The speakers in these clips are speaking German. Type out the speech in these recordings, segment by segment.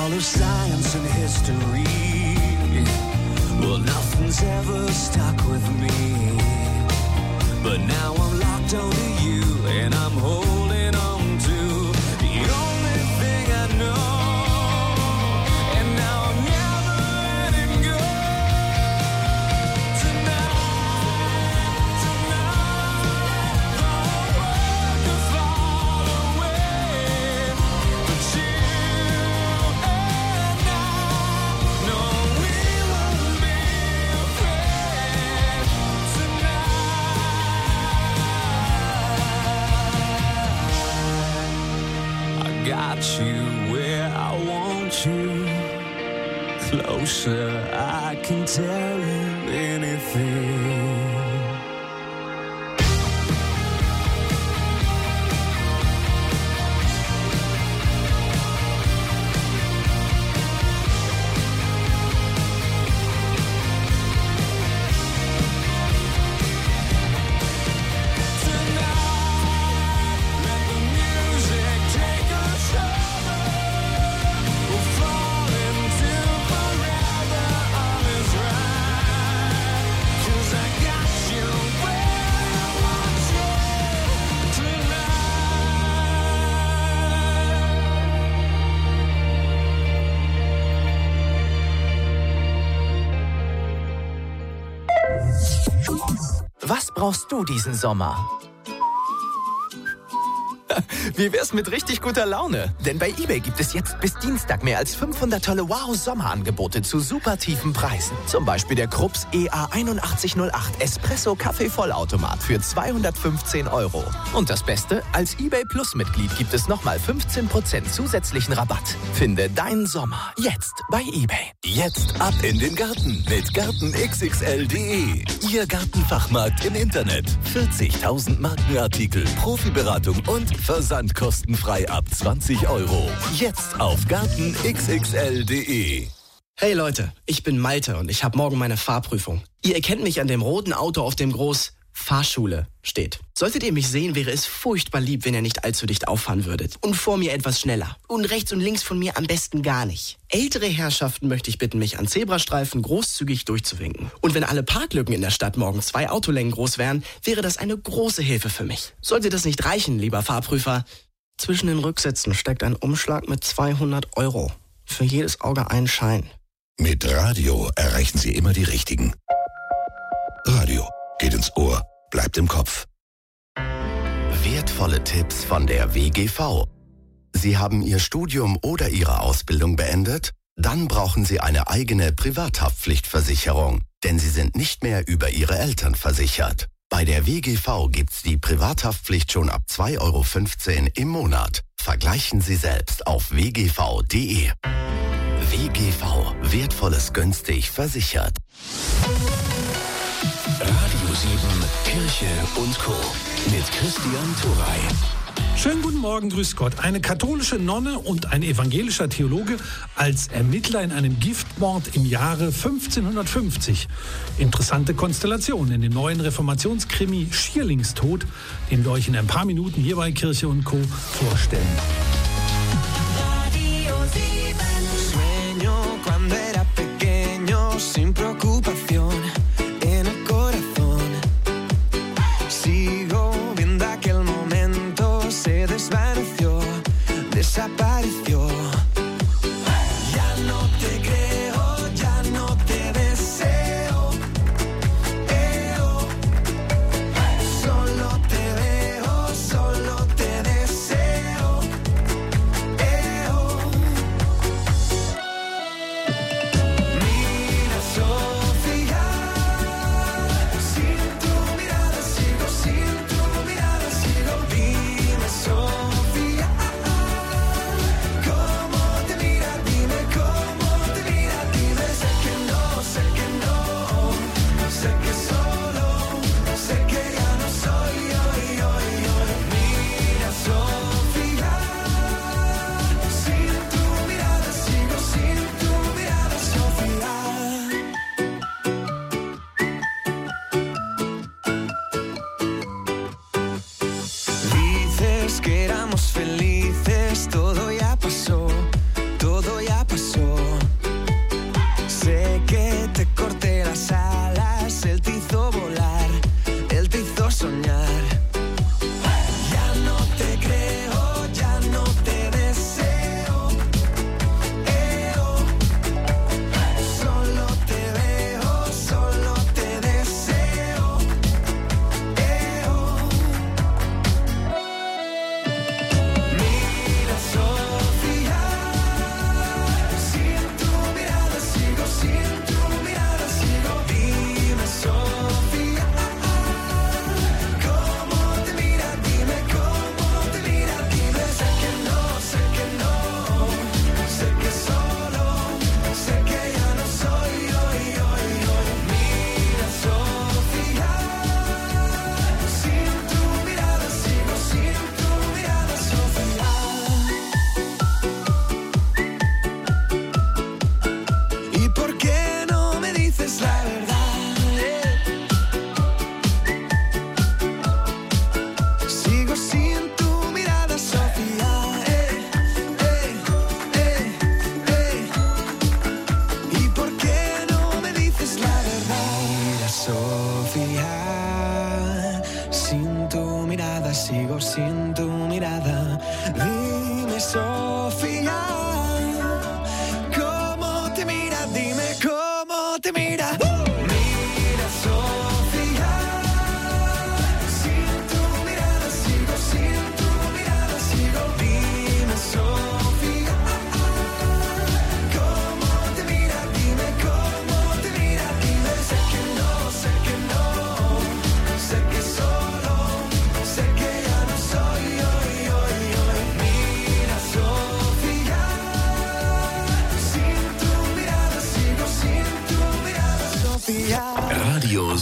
all of science and history. Well, nothing's ever stuck with me. But now I'm locked onto you, and I'm holding on to the only thing I know. And now I'm never letting go. Tonight, the world could fall away, but you and I know we won't be afraid tonight. I got you where I want you. Closer, I can tell you anything. Was brauchst du diesen Sommer? Wie wär's mit richtig guter Laune? Denn bei eBay gibt es jetzt bis Dienstag mehr als 500 tolle Wow-Sommerangebote zu super tiefen Preisen. Zum Beispiel der Krups EA8108 Espresso Kaffee Vollautomat für 215 €. Und das Beste? Als eBay Plus-Mitglied gibt es nochmal 15% zusätzlichen Rabatt. Finde deinen Sommer jetzt bei eBay. Jetzt ab in den Garten mit gartenxxl.de. Ihr Gartenfachmarkt im Internet. 40.000 Markenartikel, Profiberatung und Versand kostenfrei ab 20 €. Jetzt auf gartenxxl.de. Hey Leute, ich bin Malte und ich habe morgen meine Fahrprüfung. Ihr erkennt mich an dem roten Auto, auf dem groß Fahrschule steht. Solltet ihr mich sehen, wäre es furchtbar lieb, wenn ihr nicht allzu dicht auffahren würdet. Und vor mir etwas schneller. Und rechts und links von mir am besten gar nicht. Ältere Herrschaften möchte ich bitten, mich an Zebrastreifen großzügig durchzuwinken. Und wenn alle Parklücken in der Stadt morgen 2 Autolängen groß wären, wäre das eine große Hilfe für mich. Sollte das nicht reichen, lieber Fahrprüfer, zwischen den Rücksitzen steckt ein Umschlag mit 200 €. Für jedes Auge ein Schein. Mit Radio erreichen Sie immer die Richtigen. Radio geht ins Ohr, bleibt im Kopf. Wertvolle Tipps von der WGV. Sie haben Ihr Studium oder Ihre Ausbildung beendet? Dann brauchen Sie eine eigene Privathaftpflichtversicherung, denn Sie sind nicht mehr über Ihre Eltern versichert. Bei der WGV gibt's die Privathaftpflicht schon ab 2,15 € im Monat. Vergleichen Sie selbst auf wgv.de. WGV. Wertvolles günstig versichert. Radio 7, Kirche und Co. mit Christian Turey. Schönen guten Morgen, grüß Gott. Eine katholische Nonne und ein evangelischer Theologe als Ermittler in einem Giftmord im Jahre 1550. Interessante Konstellation in dem neuen Reformationskrimi Schierlingstod, den wir euch in ein paar Minuten hier bei Kirche und Co. vorstellen. Radio 7. Sueño cuando era pequeño, sin preocupación. Desapareció. Ya no te creo, ya no te deseo. Solo te veo, solo te deseo.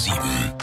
7.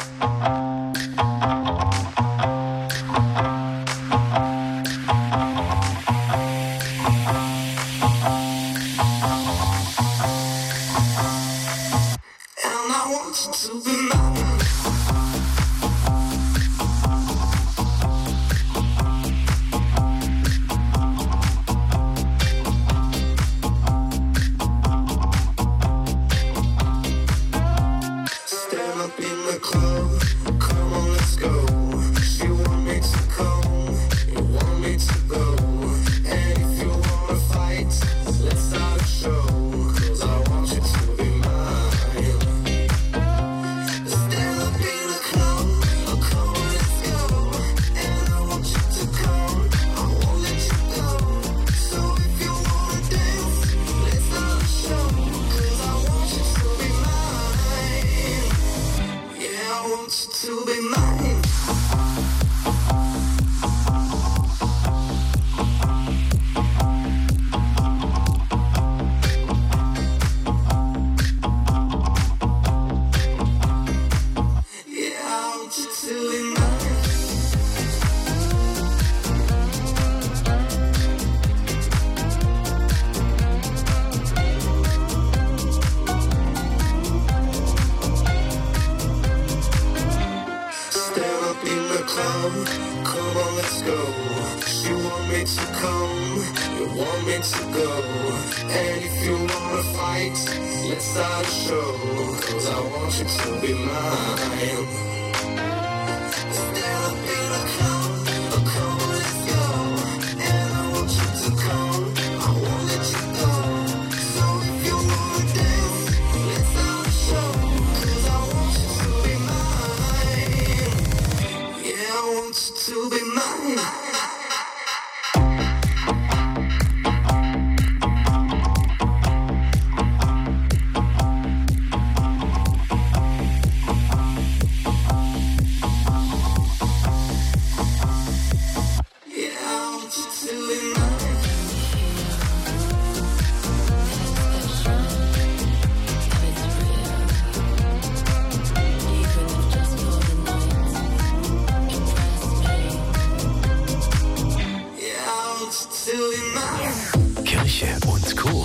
Kirche und Co.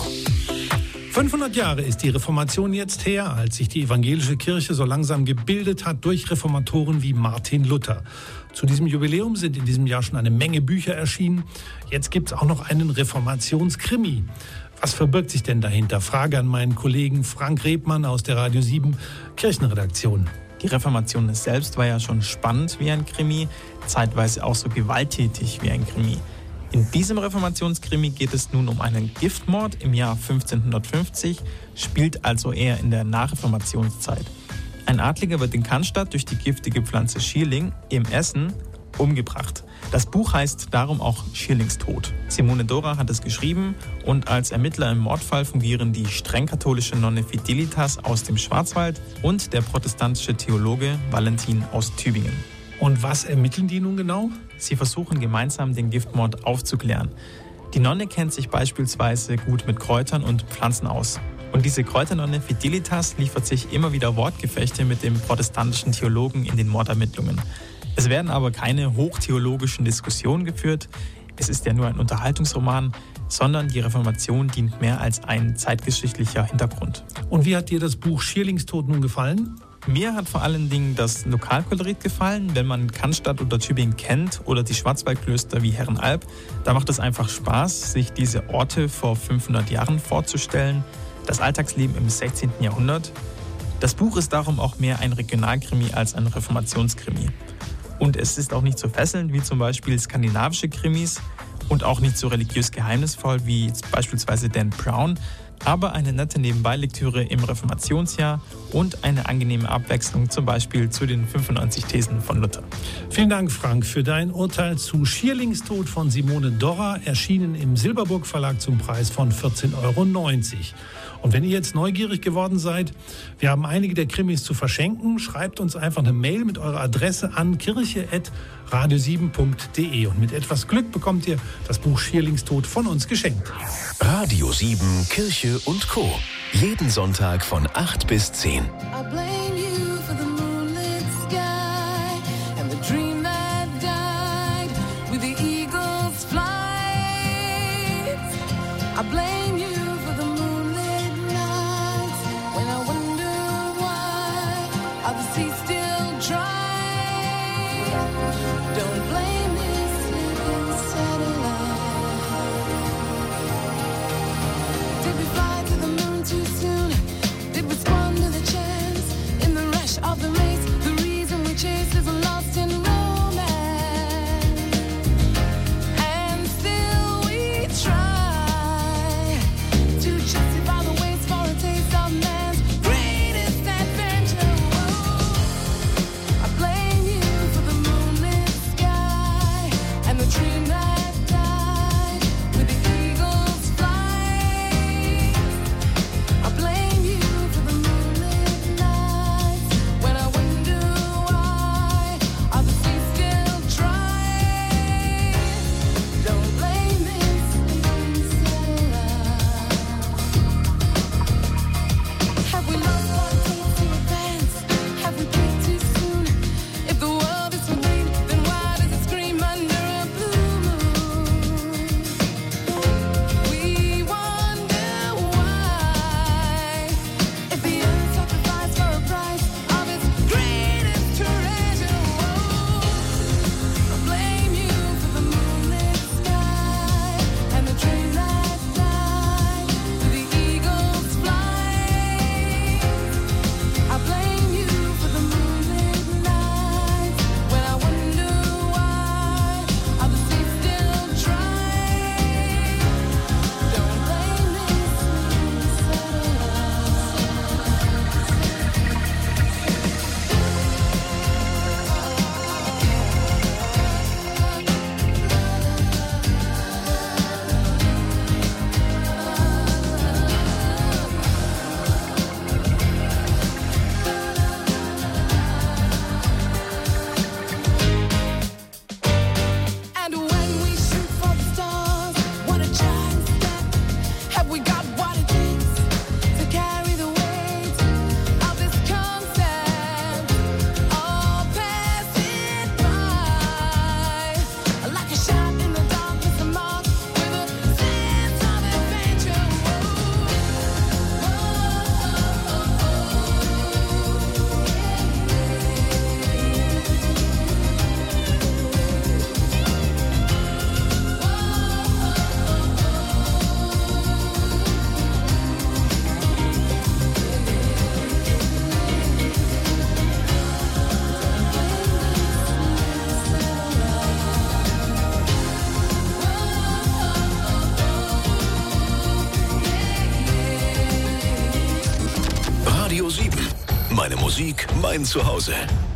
500 Jahre ist die Reformation jetzt her, als sich die evangelische Kirche so langsam gebildet hat durch Reformatoren wie Martin Luther. Zu diesem Jubiläum sind in diesem Jahr schon eine Menge Bücher erschienen. Jetzt gibt es auch noch einen Reformationskrimi. Was verbirgt sich denn dahinter? Frage an meinen Kollegen Frank Rebmann aus der Radio 7 Kirchenredaktion. Die Reformation selbst war ja schon spannend wie ein Krimi, zeitweise auch so gewalttätig wie ein Krimi. In diesem Reformationskrimi geht es nun um einen Giftmord im Jahr 1550, spielt also eher in der Nachreformationszeit. Ein Adliger wird in Cannstatt durch die giftige Pflanze Schierling im Essen umgebracht. Das Buch heißt darum auch Schierlingstod. Simone Dora hat es geschrieben und als Ermittler im Mordfall fungieren die streng katholische Nonne Fidelitas aus dem Schwarzwald und der protestantische Theologe Valentin aus Tübingen. Und was ermitteln die nun genau? Sie versuchen gemeinsam den Giftmord aufzuklären. Die Nonne kennt sich beispielsweise gut mit Kräutern und Pflanzen aus. Und diese Kräuternonne Fidelitas liefert sich immer wieder Wortgefechte mit dem protestantischen Theologen in den Mordermittlungen. Es werden aber keine hochtheologischen Diskussionen geführt. Es ist ja nur ein Unterhaltungsroman, sondern die Reformation dient mehr als ein zeitgeschichtlicher Hintergrund. Und wie hat dir das Buch Schierlingstod nun gefallen? Mir hat vor allen Dingen das Lokalkolorit gefallen. Wenn man Cannstatt oder Tübingen kennt oder die Schwarzwaldklöster wie Herrenalb, da macht es einfach Spaß, sich diese Orte vor 500 Jahren vorzustellen. Das Alltagsleben im 16. Jahrhundert. Das Buch ist darum auch mehr ein Regionalkrimi als ein Reformationskrimi. Und es ist auch nicht so fesselnd wie zum Beispiel skandinavische Krimis und auch nicht so religiös geheimnisvoll wie beispielsweise Dan Brown, aber eine nette Nebenbeilektüre im Reformationsjahr und eine angenehme Abwechslung zum Beispiel zu den 95 Thesen von Luther. Vielen Dank, Frank, für dein Urteil zu Schierlingstod von Simone Dora, erschienen im Silberburg Verlag zum Preis von 14,90 €. Und wenn ihr jetzt neugierig geworden seid, wir haben einige der Krimis zu verschenken. Schreibt uns einfach eine Mail mit eurer Adresse an kirche@radio7.de. Und mit etwas Glück bekommt ihr das Buch Schierlingstod von uns geschenkt. Radio 7 Kirche und Co. Jeden Sonntag von 8 bis 10. I blame you for the moonlight. I blame you for the moonlit nights when I wonder why are the seas still dry. Don't blame this sleeping satellite. Did we fly to the moon too soon? Did we squander the chance in the rush of the race? The reason we chase is lost in romance, and still we try to justify the waste for a taste of man's greatest adventure. I blame you for the moonlit sky and the dream that died with the eagle's flight. I blame you for the moonlit nights when I wonder why are the seas still dry. Don't blame this sleeping satellite. Have we lost our taste to advance? Have we peaked too soon? If the world is so green, then why does it scream under a blue moon? We wonder why. If the earth sacrificed for a price of its greatest treasure, I blame you for the moonlit sky and the dream that died with the eagle's flight. I blame you for the moonlit nights when I wonder why are the seas still dry. Don't blame this sleeping And when we shoot for the stars, what a giant step. Have we got what it takes to carry the weight of this concept? All pass it by like a shot in the darkness, a mark with a sense of adventure. Radio 7. Meine Musik, mein Zuhause.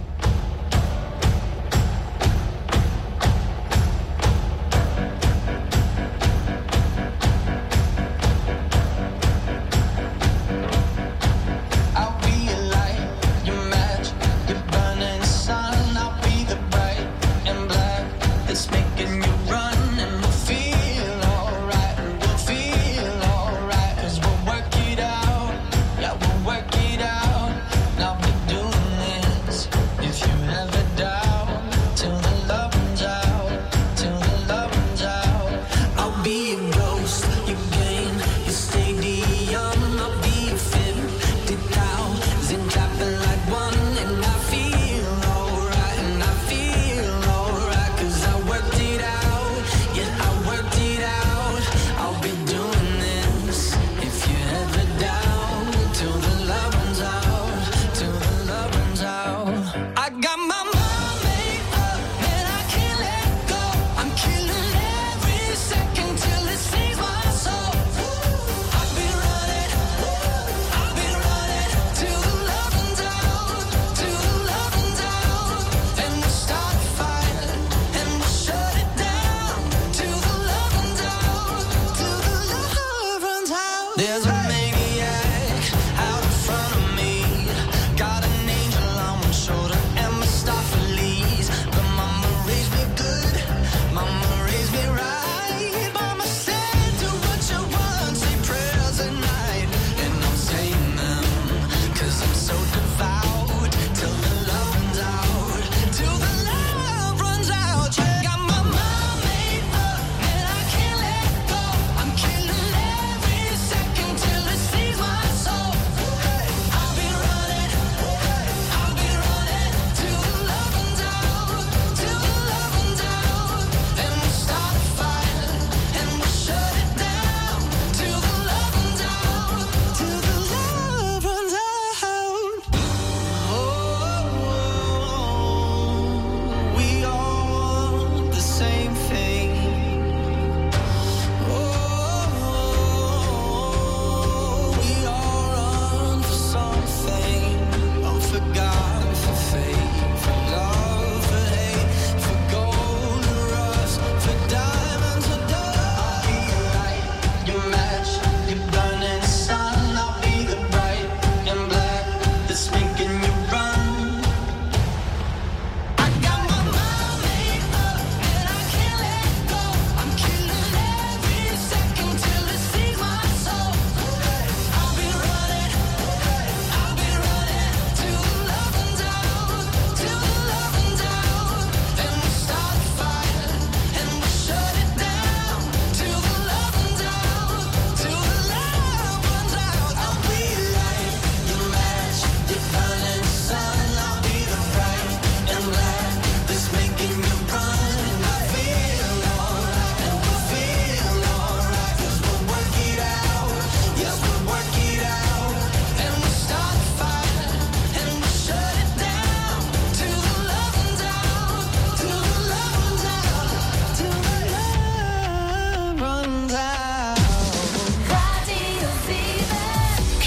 I'll be your light, your match, your burning sun. I'll be the bright and black that's making you run, and we'll feel alright, we'll feel alright, 'cause we'll work it out, yeah, we'll work it out. Now we're doing this, if you ever doubt, till the love runs out, till the love runs out. I'll be your ghost, your game, your stadium. I'll be your 50,000 clapping like one, and I feel alright, and I feel alright, 'cause I worked it out, yeah, I worked it out. I'll be doing this, if you ever doubt, till the love runs out, till the love runs out. I got my mind made up, and I can't let go. I'm killing every second till it saves my soul. I've been running till the love runs out, till the love runs out, and we'll start a fire, and we'll shut it down, till the love runs out, till the love runs out. There's a maniac out in front of me, got an angel on one shoulder and Mephistopheles. But mama raised me good, mama raised me right. Mama said do what you want, say prayers at night, and I'm saying them 'cause I'm so devout, till the love runs out, till the love runs out. Yeah, got my mind made up, and I can't let go. I'm killing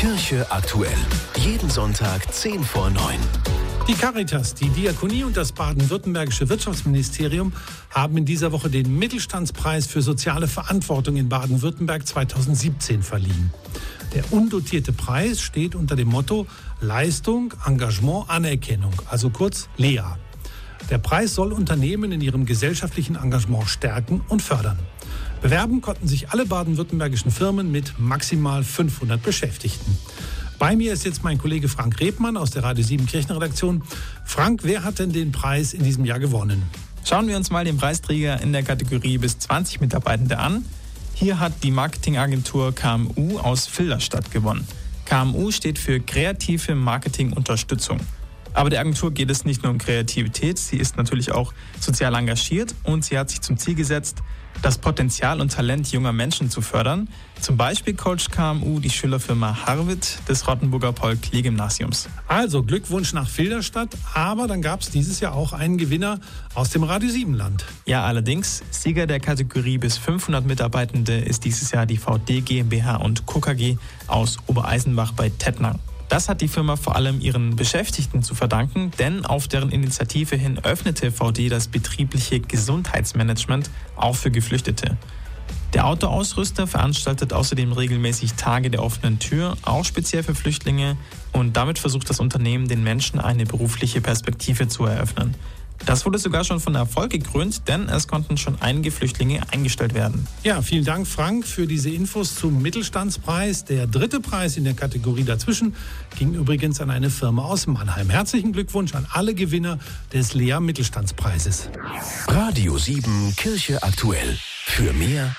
Kirche aktuell. Jeden Sonntag 10 vor 9. Die Caritas, die Diakonie und das baden-württembergische Wirtschaftsministerium haben in dieser Woche den Mittelstandspreis für soziale Verantwortung in Baden-Württemberg 2017 verliehen. Der undotierte Preis steht unter dem Motto Leistung, Engagement, Anerkennung, also kurz LEA. Der Preis soll Unternehmen in ihrem gesellschaftlichen Engagement stärken und fördern. Bewerben konnten sich alle baden-württembergischen Firmen mit maximal 500 Beschäftigten. Bei mir ist jetzt mein Kollege Frank Rebmann aus der Radio 7 Kirchenredaktion. Frank, wer hat denn den Preis in diesem Jahr gewonnen? Schauen wir uns mal den Preisträger in der Kategorie bis 20 Mitarbeitende an. Hier hat die Marketingagentur KMU aus Filderstadt gewonnen. KMU steht für kreative Marketingunterstützung. Aber der Agentur geht es nicht nur um Kreativität, sie ist natürlich auch sozial engagiert und sie hat sich zum Ziel gesetzt, das Potenzial und Talent junger Menschen zu fördern. Zum Beispiel coacht KMU die Schülerfirma Harvit des Rottenburger Paul-Klee-Gymnasiums. Also Glückwunsch nach Filderstadt, aber dann gab es dieses Jahr auch einen Gewinner aus dem Radio 7-Land. Ja, allerdings, Sieger der Kategorie bis 500 Mitarbeitende ist dieses Jahr die VD GmbH und Co. KG aus Obereisenbach bei Tettnang. Das hat die Firma vor allem ihren Beschäftigten zu verdanken, denn auf deren Initiative hin öffnete VD das betriebliche Gesundheitsmanagement auch für Geflüchtete. Der Autoausrüster veranstaltet außerdem regelmäßig Tage der offenen Tür, auch speziell für Flüchtlinge, und damit versucht das Unternehmen, den Menschen eine berufliche Perspektive zu eröffnen. Das wurde sogar schon von Erfolg gekrönt, denn es konnten schon einige Flüchtlinge eingestellt werden. Ja, vielen Dank, Frank, für diese Infos zum Mittelstandspreis. Der dritte Preis in der Kategorie dazwischen ging übrigens an eine Firma aus Mannheim. Herzlichen Glückwunsch an alle Gewinner des LEA Mittelstandspreises. Radio 7 Kirche aktuell. Für mehr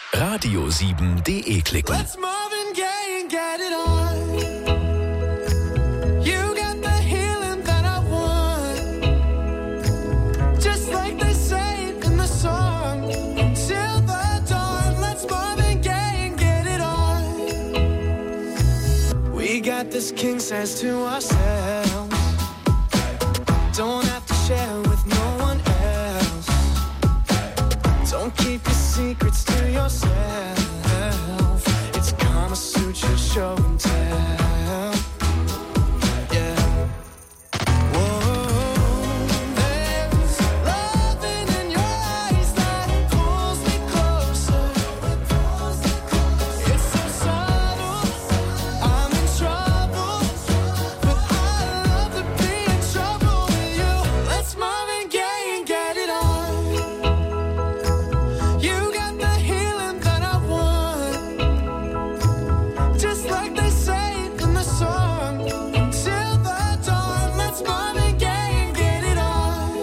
radio7.de klicken. Let's Marvin Gaye and get it on. You got the healing that I want. Just like they say in the song. Till the dawn, let's Marvin Gaye and get it on. We got this king size to ourselves. Don't have to share with no one else. Don't keep your secrets to yourself. It's Kama Sutra show and tell. Yeah. Whoa. There's loving in your eyes that pulls me closer. It's so subtle. I'm in trouble, but I love to be in trouble with you. Let's Marvin Gaye and get it on. You got the healing that I want. Just like they say in the song. Till the dawn, let's Marvin Gaye and get it on.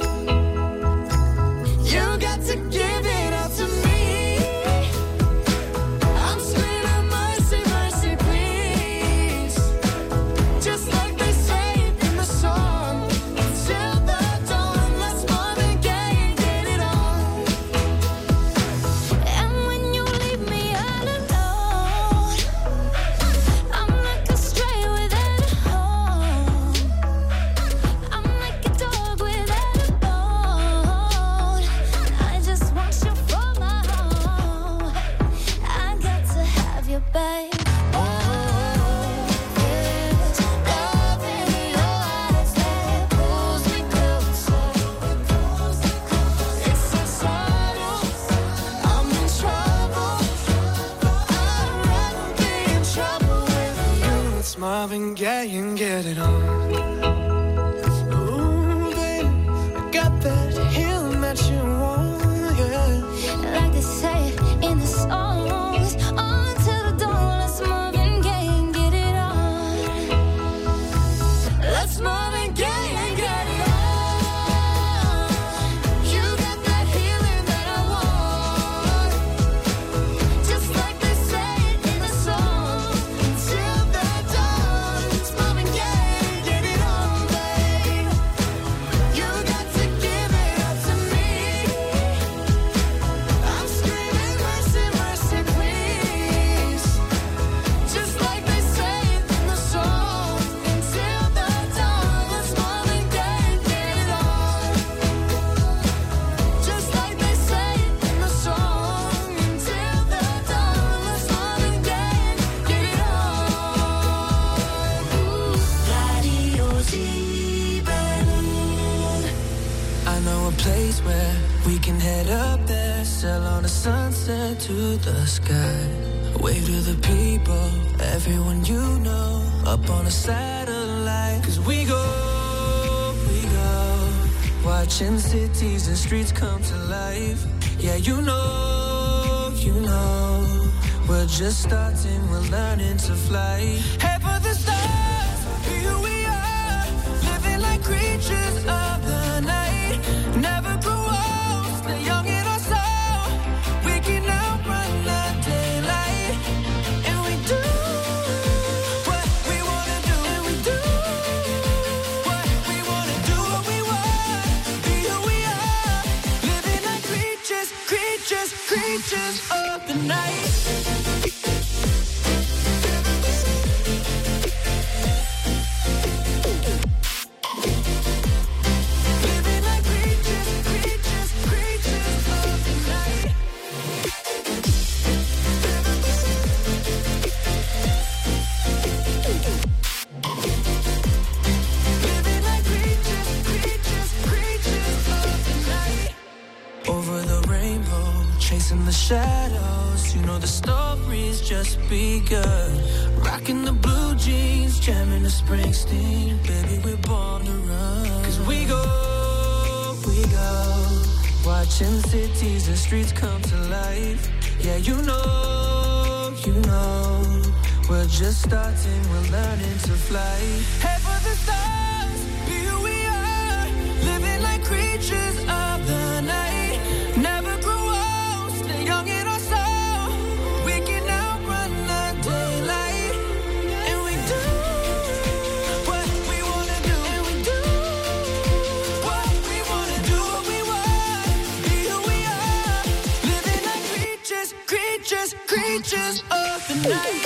You got to give it up to me. I'm screaming mercy, mercy, please. Just like they say in the song. Till the dawn, let's Marvin Gaye and get it on. And when you leave me all alone, I'm like a stray without a home. I'm like a dog without a bone. I just want you for my home. I got to have you, babe. There's love in your eyes that pulls me closer. It's so subtle. I'm in trouble, but I'd rather be in trouble with you. It's Marvin Gaye and get it on. Ooh, baby, I got that healing that you want, yeah. Like they say in the songs, until the dawn, let's Marvin Gaye and get it on. Let's Marvin Gaye and get it on. You got that healing that I want. Just like they say in the song. Till the dawn, it's Marvin Gaye and get it on, babe. You got to give it up to me. sunset to the sky. Wave to the people, everyone you know, up on a satellite. 'Cause we go, watching cities and streets come to life. Yeah, you know, we're just starting, we're learning to fly. Head for the stars, here we are, living like creatures of the night. Never grow old, stay young in our soul. We can outrun the daylight. And we do what we wanna do. And we do what we wanna do. What we want, be who we are. Living like creatures, creatures, creatures of the night. In the shadows, you know the story's just begun. Rocking the blue jeans, jamming the Springsteen. Baby, we're born to run. 'Cause we go, watching cities and streets come to life. Yeah, you know, we're just starting, we're learning to fly. Head for the stars, be who we are. Living like creatures of the night. Never grow old, stay young in our soul. We can outrun the daylight. And we do what we wanna do. And we do what we wanna do. What we want, be who we are. Living like creatures, creatures, creatures of the night.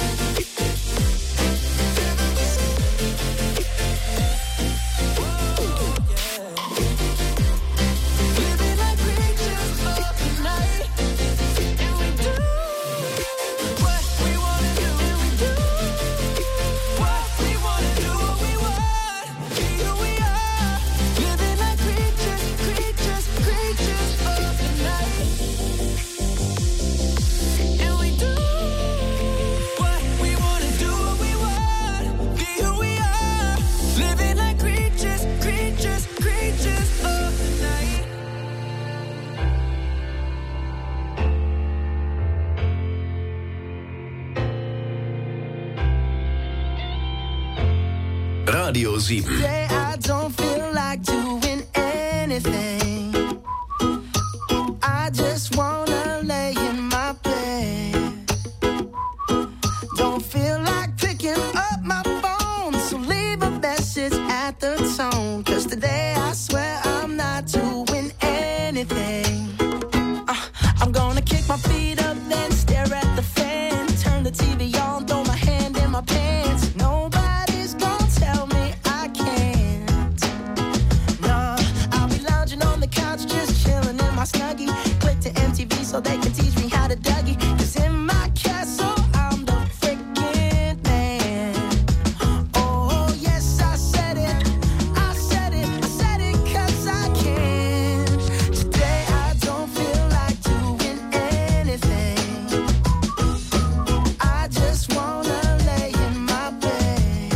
Radio 7. Today I don't feel like doing anything. I just wanna lay in my bed. Don't feel like picking up my phone, so leave a message at the tone. 'Cause today I swear I'm not doing anything. I'm gonna kick my feet up, then stare at the fan. Turn the TV on, throw my hand in my pants. Nobody's gonna tell me I can't. No, I'll be lounging on the couch, just chilling in my Snuggie. Click to MTV so they can teach me how to Dougie. 'Cause in my castle, I'm the freaking man. Oh, yes, I said it. I said it. I said it 'cause I can. Today I don't feel like doing anything. I just wanna lay in my bed.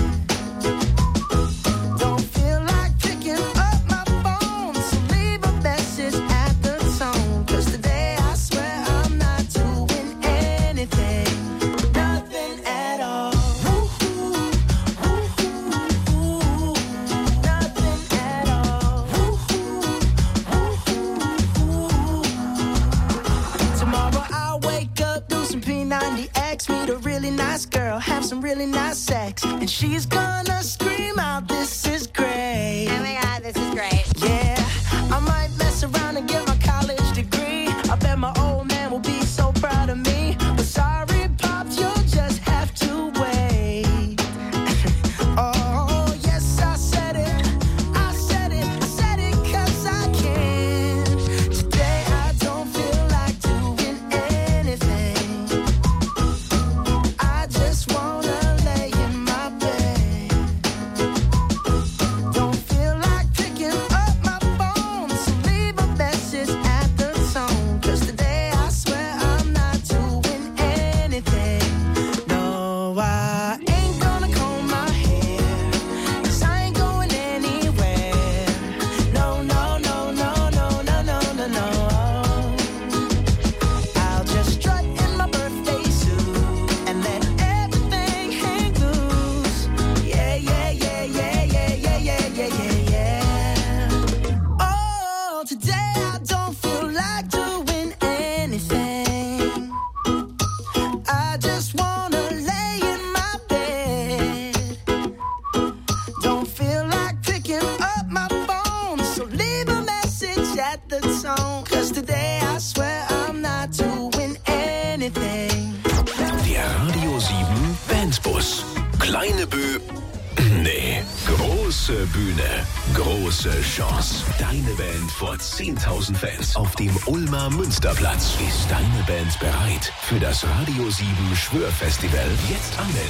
Don't feel like picking up my phone, so leave a message at the tone. 'Cause today I swear I'm not doing anything. Nothing at all. Woo-hoo, woo-hoo, woo. Nothing at all. Woo-hoo, woo-hoo, woo. Tomorrow I'll wake up, do some P90X, meet a really nice girl, have some really nice sex, and she's gonna scream out, "This is great." Oh my God, this is great. Yeah, I might mess around and get my college degree. I bet my old man will be so proud of me. But sorry, Pops, you'll just have to wait. Oh, yes, I said it. I said it. I said it 'cause I can. Today I don't feel like doing anything. I just wanna lay in my bed. Don't feel like picking up my phone, so leave a message Bandbus. Kleine Nee, große Bühne, große Chance. Deine Band vor 10.000 Fans auf dem Ulmer Münsterplatz. Ist deine Band bereit für das Radio 7 Schwörfestival? Jetzt anmelden.